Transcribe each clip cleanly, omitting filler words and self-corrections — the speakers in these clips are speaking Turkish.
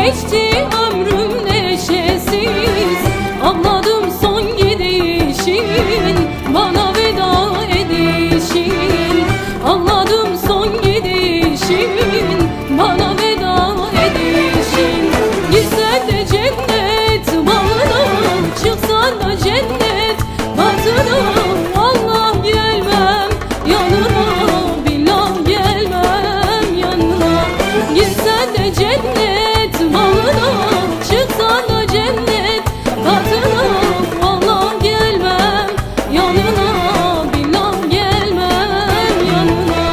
geçti ömrüm neşesiz, anladım son gidişin, bana veda edişin. Anladım son gidişin, bana veda edişin. Girsen de cennet bağına, çıksan da cennet batına, Allah gelmem yanına, billah gelmem yanına. Girsen de cennet bağına, çıksan da cennet batına, Allah gelmem yanına, billah gelmem yanına.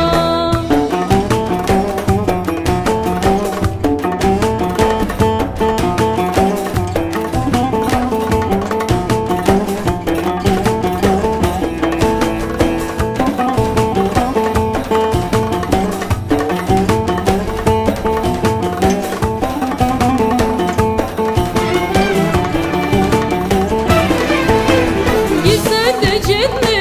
Girsen de cennet